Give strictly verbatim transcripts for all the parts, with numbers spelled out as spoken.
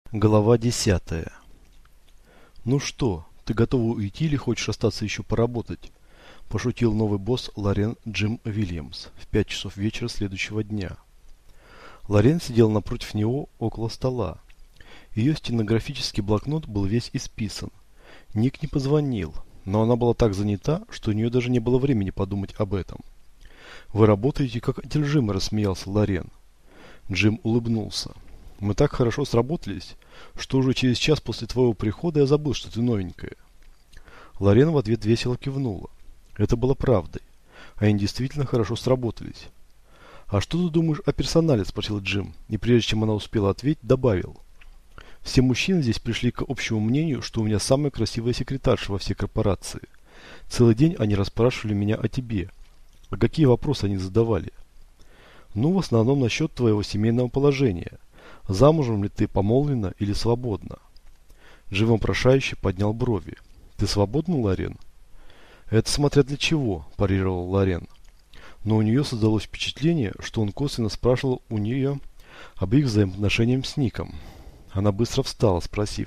Глава десятая. «Ну что, ты готова уйти или хочешь остаться еще поработать?» – пошутил новый босс Лорен Джим Уильямс в пять часов вечера следующего дня. Лорен сидел напротив него около стола. Ее стенографический блокнот был весь исписан. Ник не позвонил, но она была так занята, что у нее даже не было времени подумать об этом. «Вы работаете как одержимый», – рассмеялся Лорен. Джим улыбнулся. «Мы так хорошо сработались, что уже через час после твоего прихода я забыл, что ты новенькая». Лорен в ответ весело кивнула. Это было правдой. Они действительно хорошо сработались. «А что ты думаешь о персонале?» – спросил Джим, и прежде чем она успела ответить, добавил. «Все мужчины здесь пришли к общему мнению, что у меня самая красивая секретарша во всей корпорации. Целый день они расспрашивали меня о тебе. А какие вопросы они задавали?» «Ну, в основном насчет твоего семейного положения. Замужем ли ты, помолвлена или свободна?» Джим вопрошающе поднял брови. «Ты свободна, Лорен?» «Это смотря для чего», – парировал Лорен. Но у нее создалось впечатление, что он косвенно спрашивал у нее об их взаимоотношениях с Ником. Она быстро встала, спросив.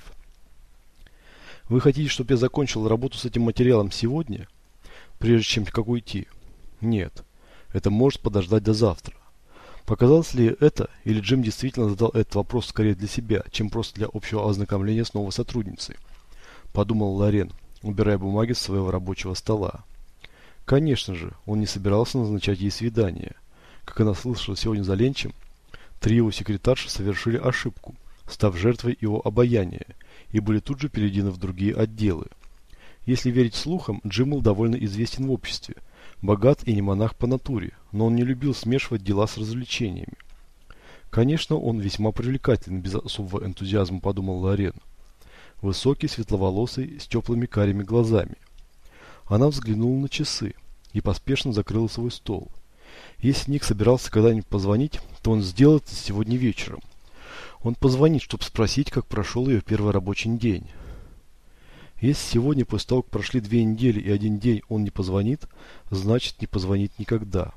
«Вы хотите, чтобы я закончил работу с этим материалом сегодня, прежде чем как уйти?» «Нет, это может подождать до завтра». Показалось ли это, или Джим действительно задал этот вопрос скорее для себя, чем просто для общего ознакомления с новой сотрудницей? Подумал Лорен, убирая бумаги с своего рабочего стола. Конечно же, он не собирался назначать ей свидание. Как она слышала сегодня за ленчем, три его секретарши совершили ошибку, став жертвой его обаяния, и были тут же переведены в другие отделы. Если верить слухам, Джим был довольно известен в обществе, богат и не монах по натуре, но он не любил смешивать дела с развлечениями. Конечно, он весьма привлекателен, без особого энтузиазма, подумал Лорен. Высокий, светловолосый, с теплыми карими глазами. Она взглянула на часы и поспешно закрыла свой стол. Если Ник собирался когда-нибудь позвонить, то он сделал это сегодня вечером. Он позвонит, чтобы спросить, как прошел ее первый рабочий день. Если сегодня, после того, как прошли две недели и один день, он не позвонит, значит не позвонит никогда.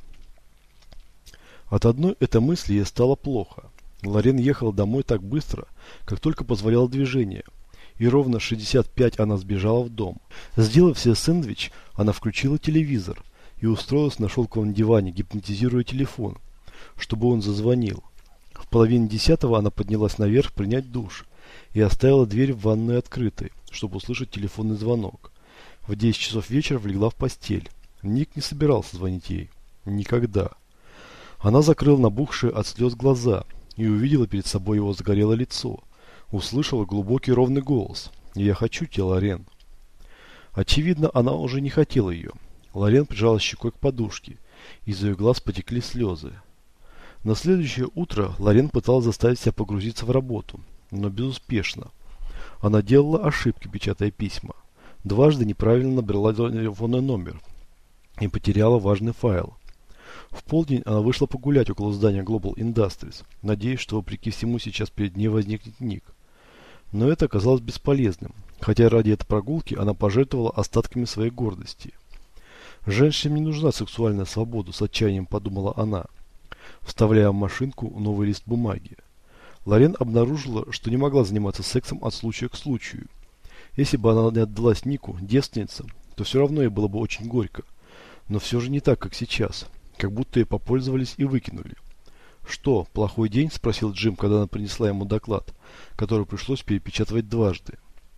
От одной этой мысли ей стало плохо. Лорен ехала домой так быстро, как только позволяло движение, и ровно в шестьдесят пять она сбежала в дом. Сделав себе сэндвич, она включила телевизор и устроилась на шелковом диване, гипнотизируя телефон, чтобы он зазвонил. В половине десятого она поднялась наверх принять душ и оставила дверь в ванную открытой, чтобы услышать телефонный звонок. В десять часов вечера легла в постель. Ник не собирался звонить ей. Никогда. Она закрыла набухшие от слез глаза и увидела перед собой его загорелое лицо. Услышала глубокий ровный голос. «Я хочу тебя, Лорен». Очевидно, она уже не хотела ее. Лорен прижала щекой к подушке. Из ее глаз потекли слезы. На следующее утро Лорен пыталась заставить себя погрузиться в работу, но безуспешно. Она делала ошибки, печатая письма. Дважды неправильно набрала телефонный номер и потеряла важный файл. В полдень она вышла погулять около здания Global Industries, надеясь, что вопреки всему сейчас перед ней возникнет Ник. Но это оказалось бесполезным, хотя ради этой прогулки она пожертвовала остатками своей гордости. «Женщине не нужна сексуальная свобода», – с отчаянием подумала она, вставляя в машинку новый лист бумаги. Лорен обнаружила, что не могла заниматься сексом от случая к случаю. Если бы она не отдалась Нику, девственницам, то все равно ей было бы очень горько. Но все же не так, как сейчас. Как будто ей попользовались и выкинули. «Что, плохой день?» – спросил Джим, когда она принесла ему доклад, который пришлось перепечатывать дважды.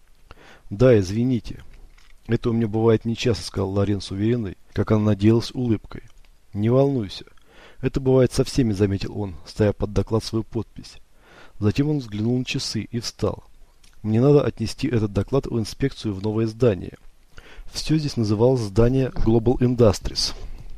«Да, извините. Это у меня бывает нечасто», – сказал Лорен с уверенной, как она надеялась, улыбкой. «Не волнуйся. Это бывает со всеми», – заметил он, ставя под доклад свою подпись. Затем он взглянул на часы и встал. «Мне надо отнести этот доклад в инспекцию в новое здание». Все здесь называлось здание Global Industries.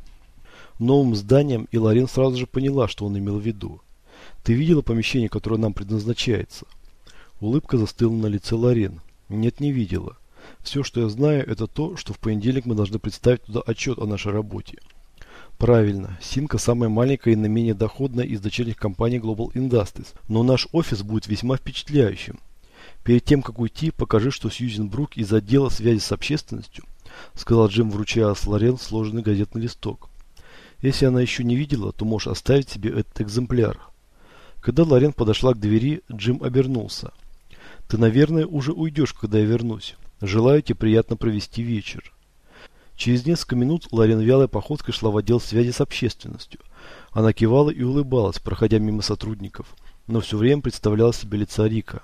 Новым зданием, и Лорен сразу же поняла, что он имел в виду. «Ты видела помещение, которое нам предназначается?» Улыбка застыла на лице Лорен. «Нет, не видела. Все, что я знаю, это то, что в понедельник мы должны представить туда отчет о нашей работе». «Правильно. Синка самая маленькая и наименее доходная из дочерних компаний Global Industries. Но наш офис будет весьма впечатляющим. Перед тем, как уйти, покажи, что Сьюзен Брук из отдела связи с общественностью», сказал Джим, вручая с Лорен сложенный газетный листок. «Если она еще не видела, то можешь оставить себе этот экземпляр». Когда Лорен подошла к двери, Джим обернулся. Ты, наверное, уже уйдешь, когда я вернусь. Желаю тебе приятно провести вечер. Через несколько минут Лорен вялой походкой шла в отдел связи с общественностью. Она кивала и улыбалась, проходя мимо сотрудников, но все время представляла себе лица Рика.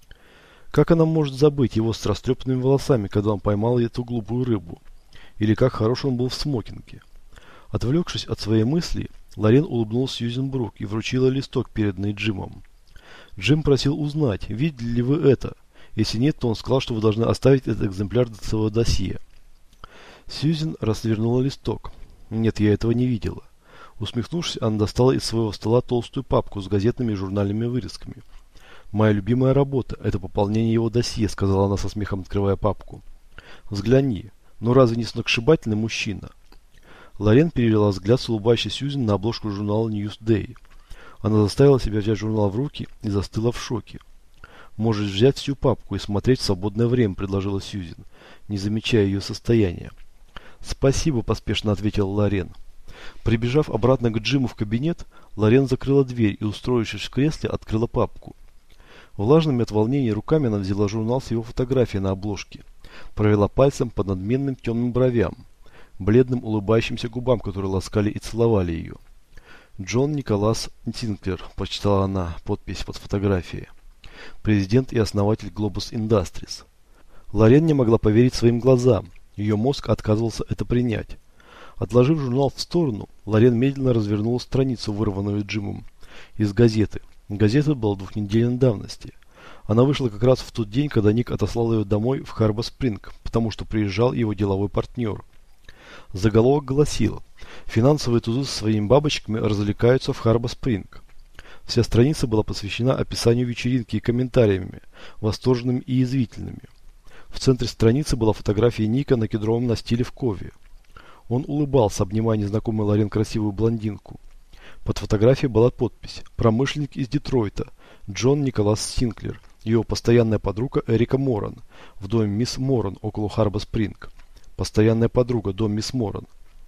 Как она может забыть его с растрепанными волосами, когда он поймал эту глупую рыбу? Или как хорош он был в смокинге? Отвлекшись от своей мысли, Лорен улыбнулась Сьюзен Брук и вручила листок, переданный Джимом. Джим просил узнать, видели ли вы это. Если нет, то он сказал, что вы должны оставить этот экземпляр до своего досье. Сьюзен развернула листок. Нет, я этого не видела. Усмехнувшись, она достала из своего стола толстую папку с газетными и журнальными вырезками. «Моя любимая работа – это пополнение его досье», – сказала она со смехом, открывая папку. «Взгляни, ну разве не сногсшибательный мужчина?» Лорен перевела взгляд с улыбающей Сьюзен на обложку журнала Newsday. Она заставила себя взять журнал в руки и застыла в шоке. «Можешь взять всю папку и смотреть в свободное время», – предложила Сьюзен, не замечая ее состояния. «Спасибо», – поспешно ответила Лорен. Прибежав обратно к Джиму в кабинет, Лорен закрыла дверь и, устроившись в кресле, открыла папку. Влажными от волнения руками она взяла журнал с его фотографией на обложке, провела пальцем по надменным темным бровям, бледным улыбающимся губам, которые ласкали и целовали ее. «Джон Николас Синклер», – прочитала она подпись под фотографией. «Президент и основатель Globus Industries». Лорен не могла поверить своим глазам. Ее мозг отказывался это принять. Отложив журнал в сторону, Лорен медленно развернула страницу, вырванную Джимом из газеты. Газета была двухнедельной давности. Она вышла как раз в тот день, когда Ник отослал ее домой в Харбор-Спринг, потому что приезжал его деловой партнер. Заголовок гласил: «Финансовые тузы со своими бабочками развлекаются в Харбор-Спринг». Вся страница была посвящена описанию вечеринки и комментариями, восторженными и язвительными. В центре страницы была фотография Ника на кедровом настиле в Кове. Он улыбался, обнимая незнакомую Лорен красивую блондинку. Под фотографией была подпись: «Промышленник из Детройта, Джон Николас Синклер, его постоянная подруга Эрика Моран, в доме мисс Моран около Харбор-Спринг. Постоянная подруга, дом мисс Моран».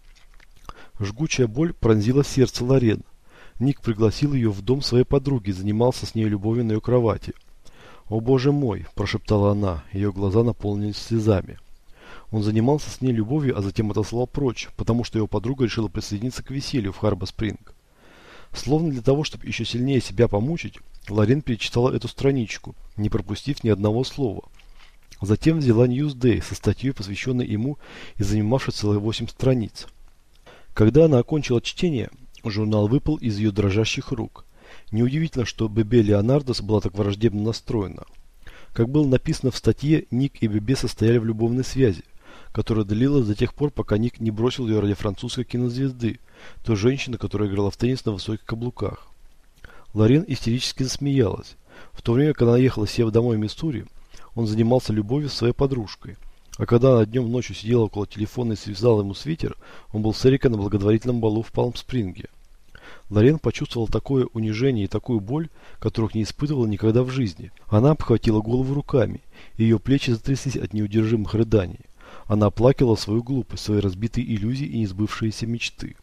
Жгучая боль пронзила сердце Лорен. Ник пригласил ее в дом своей подруги и занимался с ней любовью на ее кровати. «О боже мой!» – прошептала она, ее глаза наполнились слезами. Он занимался с ней любовью, а затем отослал прочь, потому что его подруга решила присоединиться к веселью в Харбор-Спринг. Словно для того, чтобы еще сильнее себя помучить, Лорен перечитала эту страничку, не пропустив ни одного слова. Затем взяла Newsday со статьей, посвященной ему и занимавшей целых восемь страниц. Когда она окончила чтение, журнал выпал из ее дрожащих рук. Неудивительно, что Бебе Леонардос была так враждебно настроена. Как было написано в статье, Ник и Бебе состояли в любовной связи, которая длилась до тех пор, пока Ник не бросил ее ради французской кинозвезды, той женщины, которая играла в теннис на высоких каблуках. Лорен истерически засмеялась. В то время, когда она ехала сев домой в Миссури, он занимался любовью с своей подружкой. А когда она днем ночью сидела около телефона и связала ему свитер, он был с Эрикой на благотворительном балу в Палм-Спринге. Лорен почувствовала такое унижение и такую боль, которых не испытывала никогда в жизни. Она обхватила голову руками, и ее плечи затряслись от неудержимых рыданий. Она оплакивала свою глупость, свои разбитые иллюзии и несбывшиеся мечты.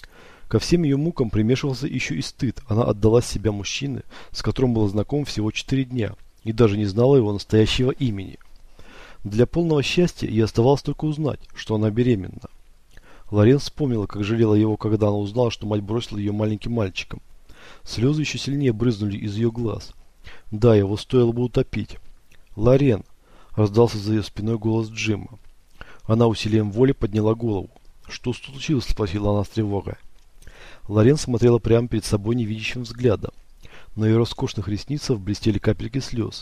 Ко всем ее мукам примешивался еще и стыд. Она отдала себя мужчине, с которым была знакома всего четыре дня, и даже не знала его настоящего имени. Для полного счастья ей оставалось только узнать, что она беременна. Лорен вспомнила, как жалела его, когда она узнала, что мать бросила ее маленьким мальчиком. Слезы еще сильнее брызнули из ее глаз. Да, его стоило бы утопить. «Лорен!» – раздался за ее спиной голос Джима. Она усилием воли подняла голову. «Что случилось?» – спросила она с тревогой. Лорен смотрела прямо перед собой невидящим взглядом. На ее роскошных ресницах блестели капельки слез.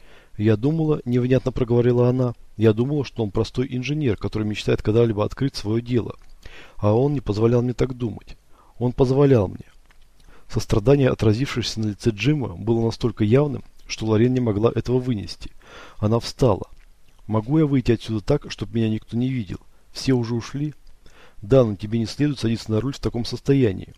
«Я думала», – невнятно проговорила она, – «я думала, что он простой инженер, который мечтает когда-либо открыть свое дело. А он не позволял мне так думать. Он позволял мне». Сострадание, отразившееся на лице Джима, было настолько явным, что Лорен не могла этого вынести. Она встала. «Могу я выйти отсюда так, чтобы меня никто не видел? Все уже ушли?» «Да, но тебе не следует садиться на руль в таком состоянии».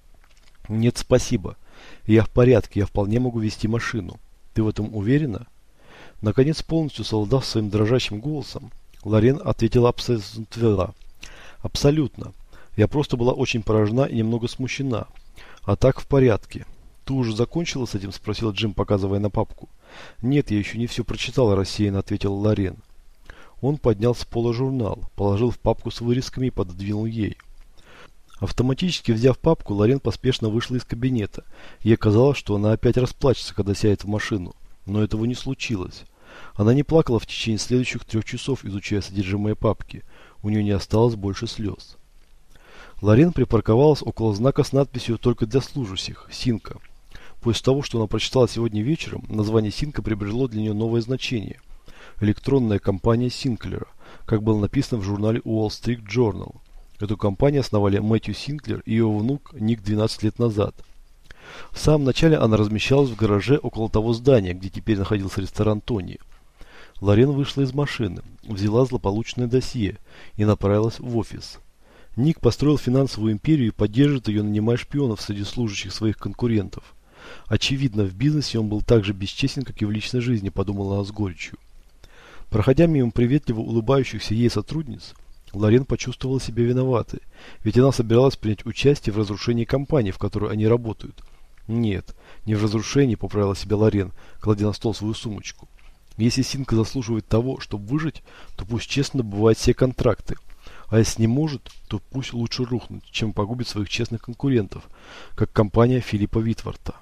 «Нет, спасибо. Я в порядке, я вполне могу вести машину. Ты в этом уверена?» Наконец, полностью совладав своим дрожащим голосом, Лорен ответила абсолютно твердо. «Абсолютно. Я просто была очень поражена и немного смущена. А так в порядке». «Ты уже закончила с этим?» – спросил Джим, показывая на папку. «Нет, я еще не все прочитал», – рассеянно ответил Лорен. Он поднял с пола журнал, положил в папку с вырезками и пододвинул ей. Автоматически взяв папку, Лорен поспешно вышла из кабинета. Ей казалось, что она опять расплачется, когда сядет в машину. Но этого не случилось. Она не плакала в течение следующих трех часов, изучая содержимое папки. У нее не осталось больше слез. Лорен припарковалась около знака с надписью «Только для служащих» «Синка». После того, что она прочитала сегодня вечером, название Синка приобрело для нее новое значение. Электронная компания Синклера, как было написано в журнале Wall Street Journal. Эту компанию основали Мэтью Синклер и его внук Ник двенадцать лет назад. В самом начале она размещалась в гараже около того здания, где теперь находился ресторан Тони. Лорен вышла из машины, взяла злополучное досье и направилась в офис. Ник построил финансовую империю и поддерживает ее, нанимая шпионов среди служащих своих конкурентов. Очевидно, в бизнесе он был так же бесчестен, как и в личной жизни, подумала она с горечью. Проходя мимо приветливо улыбающихся ей сотрудниц, Лорен почувствовала себя виноватой, ведь она собиралась принять участие в разрушении компании, в которой они работают. Нет, не в разрушении, поправила себя Лорен, кладя на стол свою сумочку. Если Синка заслуживает того, чтобы выжить, то пусть честно добывает все контракты. А если не может, то пусть лучше рухнуть, чем погубит своих честных конкурентов, как компания Филиппа Витворта.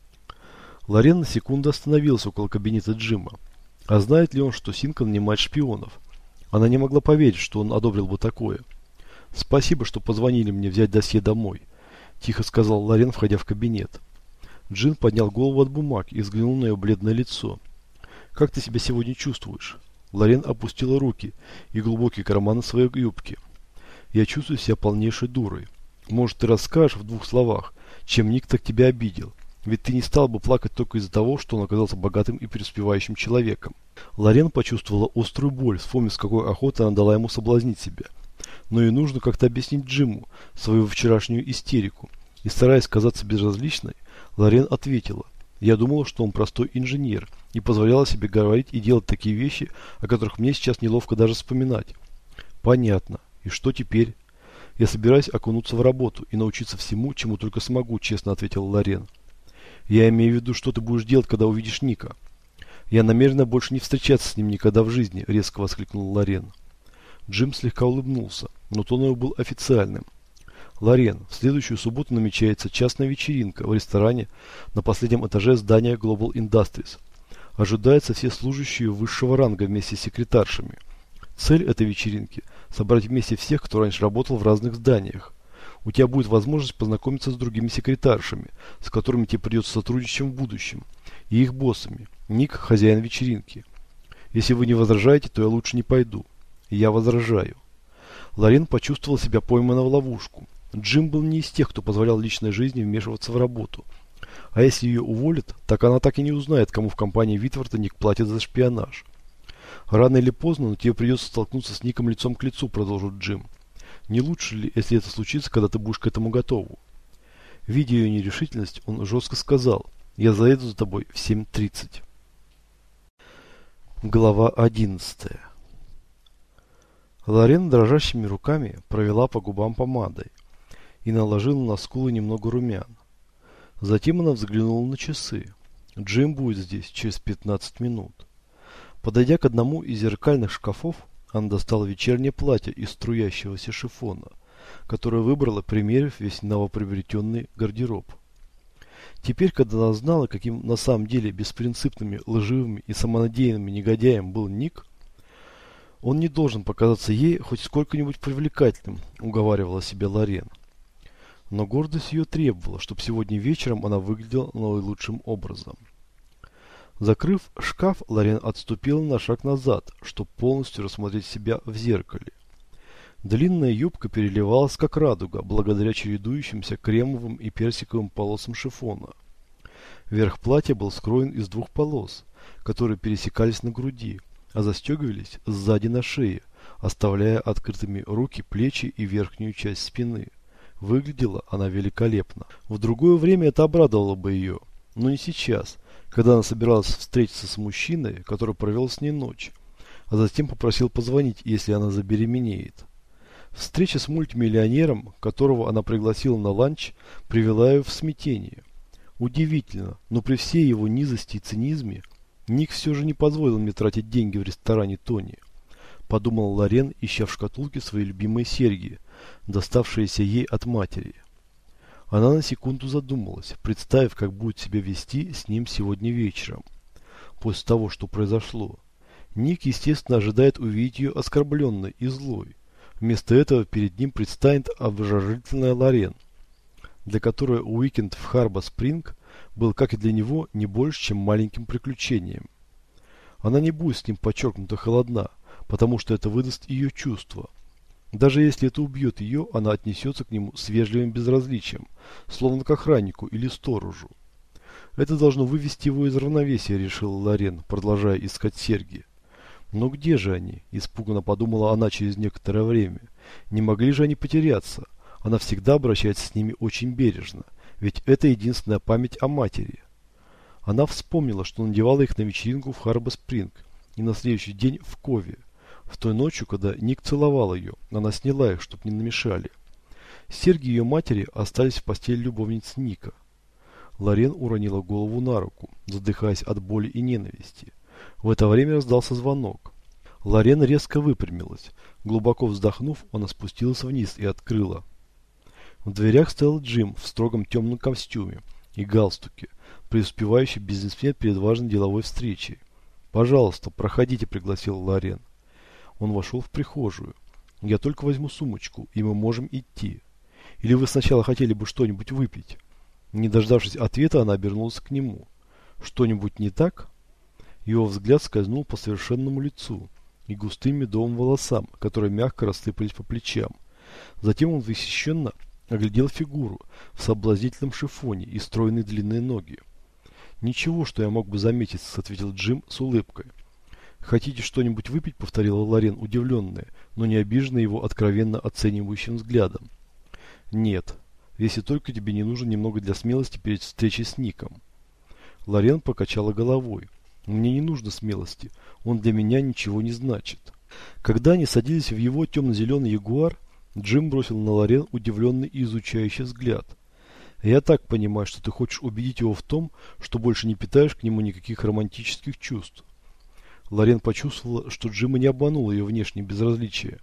Лорен на секунду остановился около кабинета Джима. А знает ли он, что Синка нанимает шпионов? Она не могла поверить, что он одобрил бы такое. «Спасибо, что позвонили мне взять досье домой», – тихо сказал Лорен, входя в кабинет. Джин поднял голову от бумаг и взглянул на ее бледное лицо. «Как ты себя сегодня чувствуешь?» Лорен опустила руки и глубокие карманы своей юбки. «Я чувствую себя полнейшей дурой. Может, ты расскажешь в двух словах, чем Ник так тебя обидел? Ведь ты не стал бы плакать только из-за того, что он оказался богатым и преуспевающим человеком». Лорен почувствовала острую боль, вспомнив, с какой охотой она дала ему соблазнить себя. Но ей нужно как-то объяснить Джиму свою вчерашнюю истерику. И, стараясь казаться безразличной, Лорен ответила: «Я думала, что он простой инженер, и позволяла себе говорить и делать такие вещи, о которых мне сейчас неловко даже вспоминать». «Понятно. И что теперь?» «Я собираюсь окунуться в работу и научиться всему, чему только смогу», честно ответила Лорен. «Я имею в виду, что ты будешь делать, когда увидишь Ника». «Я намерена больше не встречаться с ним никогда в жизни», резко воскликнул Лорен. Джим слегка улыбнулся, но тон его был официальным. «Лорен, в следующую субботу намечается частная вечеринка в ресторане на последнем этаже здания Global Industries. Ожидаются все служащие высшего ранга вместе с секретаршами. Цель этой вечеринки – собрать вместе всех, кто раньше работал в разных зданиях. У тебя будет возможность познакомиться с другими секретаршами, с которыми тебе придется сотрудничать в будущем, и их боссами. Ник – хозяин вечеринки. Если вы не возражаете, то я лучше не пойду». «Я возражаю». Лорен почувствовал себя пойманной в ловушку. Джим был не из тех, кто позволял личной жизни вмешиваться в работу. А если ее уволят, так она так и не узнает, кому в компании Витворта Ник платит за шпионаж. «Рано или поздно, но тебе придется столкнуться с Ником лицом к лицу», продолжил Джим. «Не лучше ли, если это случится, когда ты будешь к этому готову?» Видя ее нерешительность, он жестко сказал: «Я заеду за тобой в семь тридцать». Глава одиннадцатая. Лорен дрожащими руками провела по губам помадой и наложила на скулы немного румян. Затем она взглянула на часы. Джим будет здесь через пятнадцать минут. Подойдя к одному из зеркальных шкафов, она достала вечернее платье из струящегося шифона, которое выбрала, примерив весь новоприобретенный гардероб. Теперь, когда она знала, каким на самом деле беспринципными, лживыми и самонадеянными негодяем был Ник, он не должен показаться ей хоть сколько-нибудь привлекательным, уговаривала себя Лорен. Но гордость ее требовала, чтобы сегодня вечером она выглядела наилучшим образом. Закрыв шкаф, Лорен отступила на шаг назад, чтобы полностью рассмотреть себя в зеркале. Длинная юбка переливалась как радуга, благодаря чередующимся кремовым и персиковым полосам шифона. Верх платья был скроен из двух полос, которые пересекались на груди, а застегивались сзади на шее, оставляя открытыми руки, плечи и верхнюю часть спины. Выглядела она великолепно. В другое время это обрадовало бы ее, но не сейчас, когда она собиралась встретиться с мужчиной, который провел с ней ночь, а затем попросил позвонить, если она забеременеет. Встреча с мультимиллионером, которого она пригласила на ланч, привела ее в смятение. Удивительно, но при всей его низости и цинизме Ник все же не позволил мне тратить деньги в ресторане Тони. Подумал Лорен, ища в шкатулке свои любимые серьги, доставшиеся ей от матери. Она на секунду задумалась, представив, как будет себя вести с ним сегодня вечером. После того, что произошло. Ник, естественно, ожидает увидеть ее оскорбленной и злой. Вместо этого перед ним предстанет обворожительная Лорен, для которой уикенд в Харбор-Спринг был, как и для него, не больше, чем маленьким приключением. Она не будет с ним подчеркнуто холодна, потому что это выдаст ее чувства. Даже если это убьет ее, она отнесется к нему с вежливым безразличием, словно к охраннику или сторожу. Это должно вывести его из равновесия, решила Лорен, продолжая искать серьги. Но где же они? Испуганно подумала она через некоторое время. Не могли же они потеряться? Она всегда обращается с ними очень бережно, ведь это единственная память о матери. Она вспомнила, что надевала их на вечеринку в Харбор-Спринг и на следующий день в Кове. В той ночью, когда Ник целовал ее, она сняла их, чтобы не намешали. Серьги ее матери остались в постели любовницы Ника. Лорен уронила голову на руку, задыхаясь от боли и ненависти. В это время раздался звонок. Лорен резко выпрямилась. Глубоко вздохнув, она спустилась вниз и открыла. В дверях стоял Джим в строгом темном костюме и галстуке, преуспевающий бизнесмен перед важной деловой встречей. «Пожалуйста, проходите», — пригласил Лорен. Он вошел в прихожую. «Я только возьму сумочку, и мы можем идти. Или вы сначала хотели бы что-нибудь выпить?» Не дождавшись ответа, она обернулась к нему. «Что-нибудь не так?» Его взгляд скользнул по совершенному лицу и густым медовым волосам, которые мягко рассыпались по плечам. Затем он восхищенно оглядел фигуру в соблазнительном шифоне и стройные длинные ноги. «Ничего, что я мог бы заметить», — ответил Джим с улыбкой. «Хотите что-нибудь выпить?» — повторила Лорен, удивленная, но не обиженная его откровенно оценивающим взглядом. «Нет, если только тебе не нужно немного для смелости перед встречей с Ником». Лорен покачала головой. «Мне не нужно смелости, он для меня ничего не значит». Когда они садились в его темно-зеленый ягуар, Джим бросил на Лорен удивленный и изучающий взгляд. «Я так понимаю, что ты хочешь убедить его в том, что больше не питаешь к нему никаких романтических чувств». Лорен почувствовала, что Джима не обмануло ее внешнее безразличие.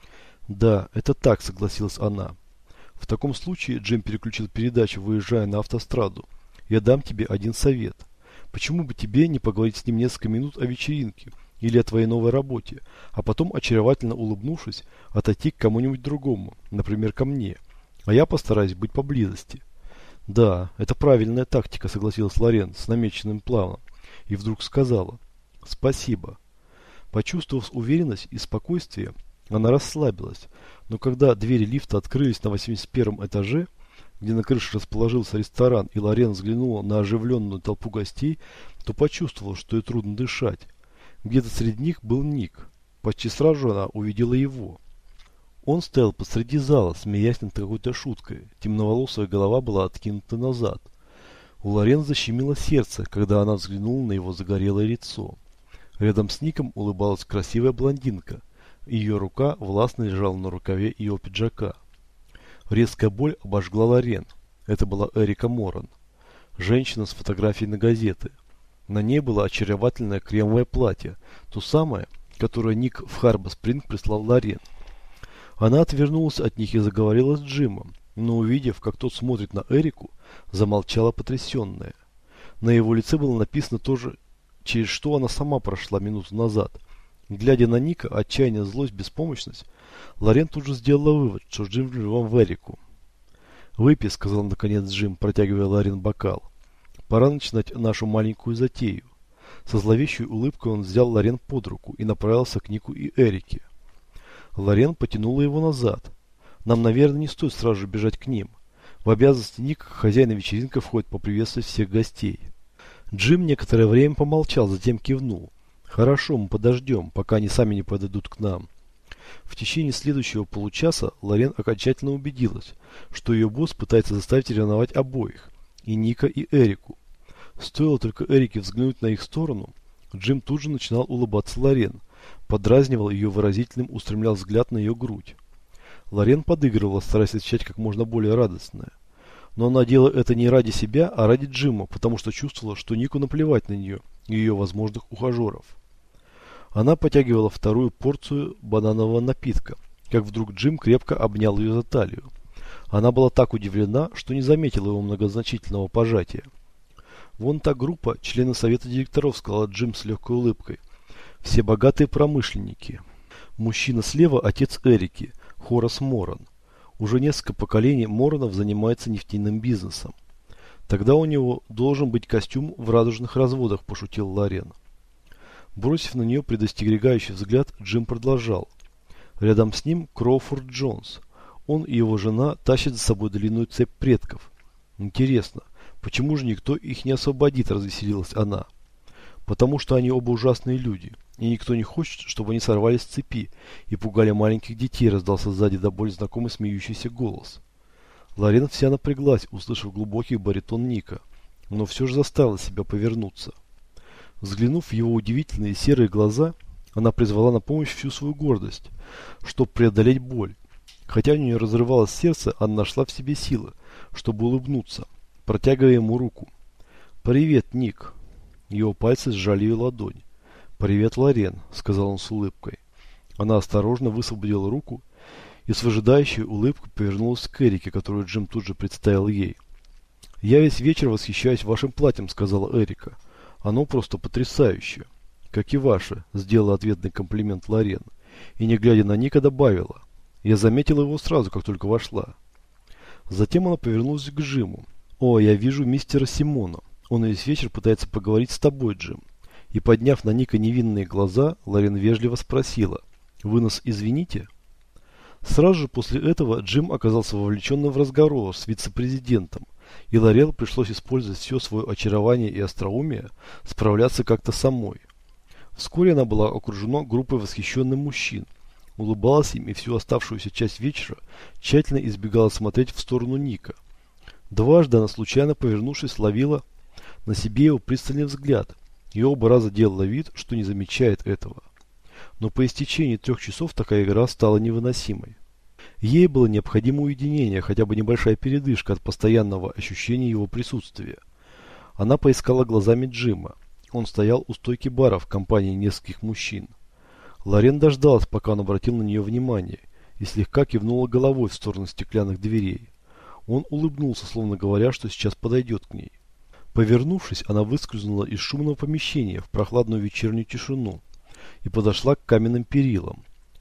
«Да, это так», — согласилась она. «В таком случае», — Джим переключил передачу, выезжая на автостраду, — «я дам тебе один совет. Почему бы тебе не поговорить с ним несколько минут о вечеринке или о твоей новой работе, а потом, очаровательно улыбнувшись, отойти к кому-нибудь другому, например, ко мне, а я постараюсь быть поблизости». «Да, это правильная тактика», — согласилась Лорен с намеченным планом, и вдруг сказала: «Спасибо». Почувствовав уверенность и спокойствие, она расслабилась, но когда двери лифта открылись на восемьдесят первом этаже, где на крыше расположился ресторан, и Лорен взглянула на оживленную толпу гостей, то почувствовала, что ей трудно дышать. Где-то среди них был Ник. Почти сразу же она увидела его. Он стоял посреди зала, смеясь над какой-то шуткой. Темноволосая голова была откинута назад. У Лорен защемило сердце, когда она взглянула на его загорелое лицо. Рядом с Ником улыбалась красивая блондинка. Ее рука властно лежала на рукаве ее пиджака. Резкая боль обожгла Лорен. Это была Эрика Моран. Женщина с фотографией на газеты. На ней было очаровательное кремовое платье, то самое, которое Ник в Харбор-Спринг прислал Лорен. Она отвернулась от них и заговорила с Джимом, но увидев, как тот смотрит на Эрику, замолчала потрясенная. На его лице было написано то же, через что она сама прошла минуту назад. Глядя на Ника, отчаяние, злость, беспомощность, Лорен тут же сделала вывод, что Джим влюблен в Эрику. «Выпей», — сказал наконец Джим, протягивая Лорен бокал. «Пора начинать нашу маленькую затею». Со зловещей улыбкой он взял Лорен под руку и направился к Нику и Эрике. Лорен потянула его назад. «Нам, наверное, не стоит сразу же бежать к ним. В обязанности Ника, хозяина вечеринки, входит поприветствовать всех гостей». Джим некоторое время помолчал, затем кивнул. «Хорошо, мы подождем, пока они сами не подойдут к нам». В течение следующего получаса Лорен окончательно убедилась, что ее босс пытается заставить ревновать обоих, и Ника, и Эрику. Стоило только Эрике взглянуть на их сторону, Джим тут же начинал улыбаться Лорен, подразнивал ее выразительным, устремлял взгляд на ее грудь. Лорен подыгрывала, стараясь отвечать как можно более радостное. Но она делала это не ради себя, а ради Джима, потому что чувствовала, что Нику наплевать на нее, и ее возможных ухажеров. Она потягивала вторую порцию бананового напитка, как вдруг Джим крепко обнял ее за талию. Она была так удивлена, что не заметила его многозначительного пожатия. «Вон та группа, члены совета директоров», — сказал Джим с легкой улыбкой. «Все богатые промышленники. Мужчина слева — отец Эрики, Хорас Моран. Уже несколько поколений Моранов занимается нефтяным бизнесом. Тогда у него должен быть костюм в радужных разводах», — пошутил Лорен. Бросив на нее предостерегающий взгляд, Джим продолжал. Рядом с ним Кроуфорд Джонс. Он и его жена тащат за собой длинную цепь предков. Интересно, почему же никто их не освободит, развеселилась она. Потому что они оба ужасные люди, и никто не хочет, чтобы они сорвались с цепи и пугали маленьких детей, раздался сзади до боли знакомый смеющийся голос. Лорен вся напряглась, услышав глубокий баритон Ника, но все же заставила себя повернуться. Взглянув в его удивительные серые глаза, она призвала на помощь всю свою гордость, чтобы преодолеть боль. Хотя у нее разрывалось сердце, она нашла в себе силы, чтобы улыбнуться, протягивая ему руку. «Привет, Ник!» Его пальцы сжали ее ладонь. «Привет, Лорен», — сказал он с улыбкой. Она осторожно высвободила руку и с выжидающей улыбкой повернулась к Эрике, которую Джим тут же представил ей. «Я весь вечер восхищаюсь вашим платьем», — сказала Эрика. «Оно просто потрясающее». «Как и ваше», — сделала ответный комплимент Лорен. И, не глядя на Ника, добавила. «Я заметила его сразу, как только вошла». Затем она повернулась к Джиму. «О, я вижу мистера Симона. Он весь вечер пытается поговорить с тобой, Джим». И, подняв на Ника невинные глаза, Лорен вежливо спросила. «Вы нас извините?» Сразу же после этого Джим оказался вовлеченным в разговор с вице-президентом, и Лорен пришлось использовать все свое очарование и остроумие, справляться как-то самой. Вскоре она была окружена группой восхищенных мужчин, улыбалась им и всю оставшуюся часть вечера тщательно избегала смотреть в сторону Ника. Дважды она, случайно повернувшись, ловила на себе его пристальный взгляд и оба раза делала вид, что не замечает этого. Но по истечении трех часов такая игра стала невыносимой. Ей было необходимо уединение, хотя бы небольшая передышка от постоянного ощущения его присутствия. Она поискала глазами Джима. Он стоял у стойки бара в компании нескольких мужчин. Лорен дождалась, пока он обратил на нее внимание, и слегка кивнула головой в сторону стеклянных дверей. Он улыбнулся, словно говоря, что сейчас подойдет к ней. Повернувшись, она выскользнула из шумного помещения в прохладную вечернюю тишину и подошла к каменным перилам.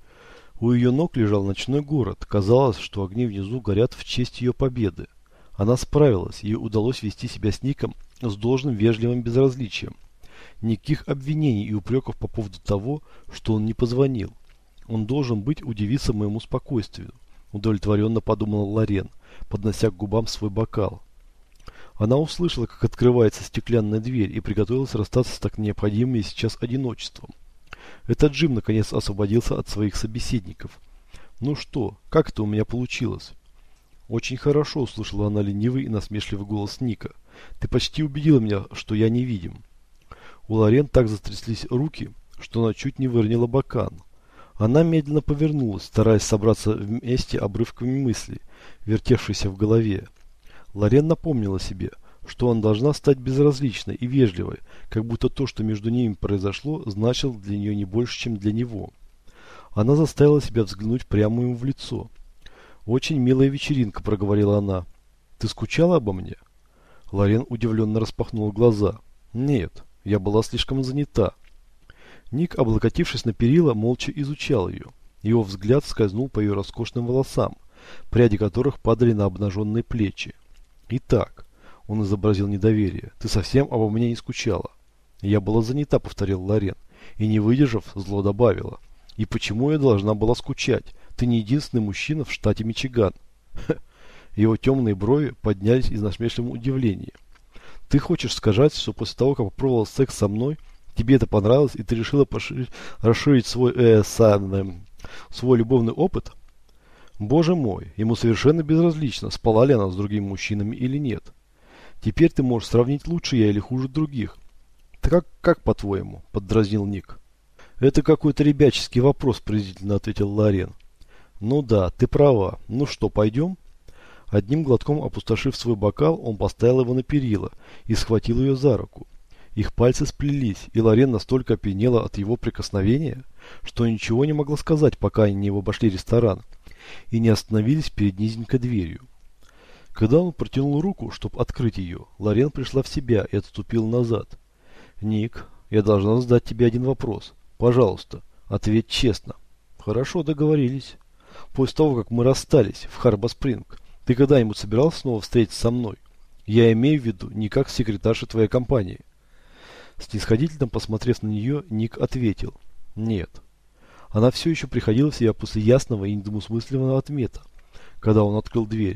У ее ног лежал ночной город. Казалось, что огни внизу горят в честь ее победы. Она справилась, ей удалось вести себя с Ником с должным вежливым безразличием. Никаких обвинений и упреков по поводу того, что он не позвонил. Он должен быть удивиться моему спокойствию, удовлетворенно подумала Лорен, поднося к губам свой бокал. Она услышала, как открывается стеклянная дверь, и приготовилась расстаться с так необходимым ей сейчас одиночеством. Это Джим наконец освободился от своих собеседников. «Ну что, как это у меня получилось?» «Очень хорошо», — услышала она ленивый и насмешливый голос Ника. «Ты почти убедила меня, что я невидим». У Лорен так затряслись руки, что она чуть не выронила бокал. Она медленно повернулась, стараясь собраться вместе обрывками мыслей, вертевшейся в голове. Лорен напомнила себе, что она должна стать безразличной и вежливой, как будто то, что между ними произошло, значило для нее не больше, чем для него. Она заставила себя взглянуть прямо ему в лицо. «Очень милая вечеринка», — проговорила она. «Ты скучала обо мне?» Лорен удивленно распахнула глаза. «Нет, я была слишком занята». Ник, облокотившись на перила, молча изучал ее. Его взгляд скользнул по ее роскошным волосам, пряди которых падали на обнаженные плечи. «Итак», — он изобразил недоверие, — «ты совсем обо мне не скучала?» «Я была занята», — повторил Лорен, и, не выдержав, зло добавила. «И почему я должна была скучать? Ты не единственный мужчина в штате Мичиган». Его темные брови поднялись из насмешливого удивления. «Ты хочешь сказать, что после того, как попробовал секс со мной, тебе это понравилось, и ты решила поширить, расширить свой, э, сам, э, свой любовный опыт?» Боже мой, ему совершенно безразлично, спала ли она с другими мужчинами или нет. «Теперь ты можешь сравнить, лучше я или хуже других». «Ты как, как по-твоему?» – поддразнил Ник. «Это какой-то ребяческий вопрос», – презрительно ответил Лорен. «Ну да, ты права. Ну что, пойдем?» Одним глотком опустошив свой бокал, он поставил его на перила и схватил ее за руку. Их пальцы сплелись, и Лорен настолько опьянела от его прикосновения, что ничего не могла сказать, пока они не обошли ресторан и не остановились перед низенькой дверью. Когда он протянул руку, чтобы открыть ее, Лорен пришла в себя и отступила назад. «Ник, я должна задать тебе один вопрос. Пожалуйста, ответь честно». «Хорошо, договорились. После того, как мы расстались в Харбор-Спринг, ты когда-нибудь собирался снова встретиться со мной? Я имею в виду не как секретарша твоей компании». Снисходительно посмотрев на нее, Ник ответил: «Нет». Она все еще приходила в себя после ясного и недвусмысленного ответа, когда он открыл дверь.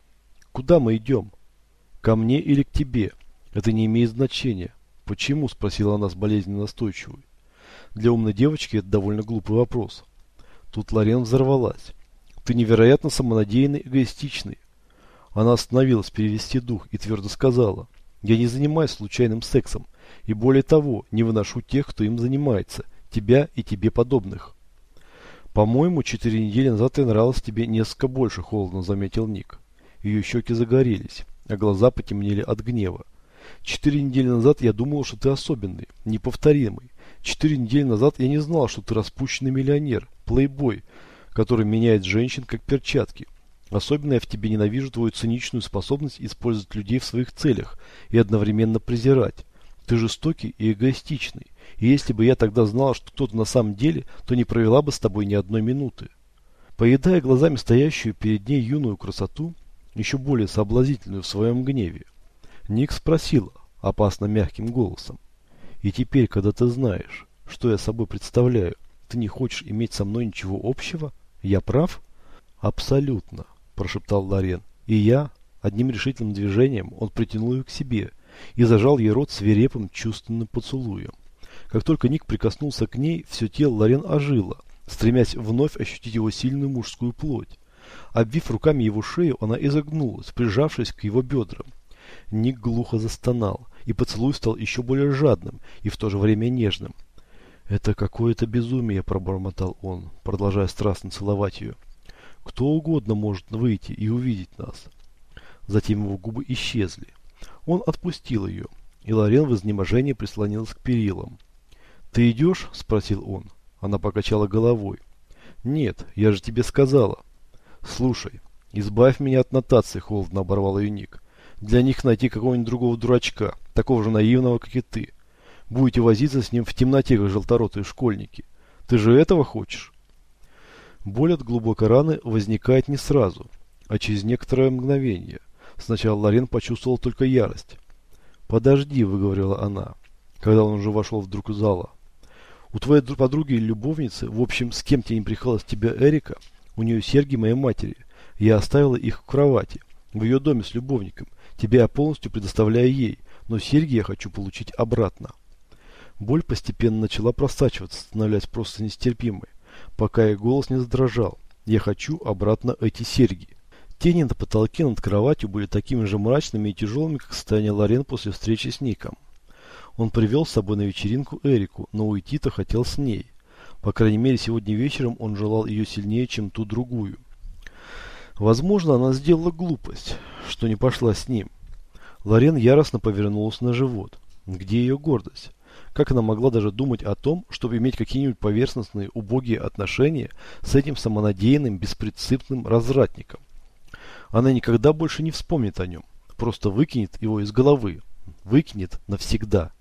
«Куда мы идем? Ко мне или к тебе? Это не имеет значения». «Почему?» – спросила она с болезненно настойчивой. Для умной девочки это довольно глупый вопрос. Тут Лорен взорвалась. «Ты невероятно самонадеянный, эгоистичный». Она остановилась перевести дух и твердо сказала: «Я не занимаюсь случайным сексом, и более того, не выношу тех, кто им занимается, тебя и тебе подобных». «По-моему, четыре недели назад я нравилась тебе несколько больше», — холодно заметил Ник. Ее щеки загорелись, а глаза потемнели от гнева. «Четыре недели назад я думала, что ты особенный, неповторимый. Четыре недели назад я не знал, что ты распущенный миллионер, плейбой, который меняет женщин как перчатки. Особенно я в тебе ненавижу твою циничную способность использовать людей в своих целях и одновременно презирать. Ты жестокий и эгоистичный, и если бы я тогда знала, что кто-то на самом деле, то не провела бы с тобой ни одной минуты». Поедая глазами стоящую перед ней юную красоту, еще более соблазнительную в своем гневе, Ник спросила опасно мягким голосом: «И теперь, когда ты знаешь, что я собой представляю, ты не хочешь иметь со мной ничего общего? Я прав?» «Абсолютно», – прошептал Лорен. И я, одним решительным движением, он притянул ее к себе и зажал ей рот свирепым чувственным поцелуем. Как только Ник прикоснулся к ней, все тело Лорен ожило, стремясь вновь ощутить его сильную мужскую плоть. Обвив руками его шею, она изогнулась, прижавшись к его бедрам. Ник глухо застонал, и поцелуй стал еще более жадным и в то же время нежным. «Это какое-то безумие», – пробормотал он, продолжая страстно целовать ее. «Кто угодно может выйти и увидеть нас». Затем его губы исчезли. Он отпустил ее, и Лорен в изнеможении прислонилась к перилам. «Ты идешь?» – спросил он. Она покачала головой. «Нет, я же тебе сказала». «Слушай, избавь меня от нотаций», – холодно оборвал ее Ник. «Для них найти какого-нибудь другого дурачка, такого же наивного, как и ты. Будете возиться с ним в темноте, как желторотые школьники. Ты же этого хочешь?» Боль от глубокой раны возникает не сразу, а через некоторое мгновение. Сначала Лорен почувствовал только ярость. «Подожди», – выговорила она, когда он уже вошел вдруг из зала. «У твоей подруги или любовницы, в общем, с кем тебе не приходилось тебя Эрика, у нее серьги моей матери. Я оставила их в кровати, в ее доме с любовником. Тебя я полностью предоставляю ей, но серьги я хочу получить обратно». Боль постепенно начала просачиваться, становясь просто нестерпимой, пока ее голос не задрожал. «Я хочу обратно эти серьги». Тени на потолке над кроватью были такими же мрачными и тяжелыми, как состояние Лорен после встречи с Ником. Он привел с собой на вечеринку Эрику, но уйти-то хотел с ней. По крайней мере, сегодня вечером он желал ее сильнее, чем ту другую. Возможно, она сделала глупость, что не пошла с ним. Лорен яростно повернулась на живот. Где ее гордость? Как она могла даже думать о том, чтобы иметь какие-нибудь поверхностные, убогие отношения с этим самонадеянным, беспринципным развратником? Она никогда больше не вспомнит о нем, просто выкинет его из головы, выкинет навсегда.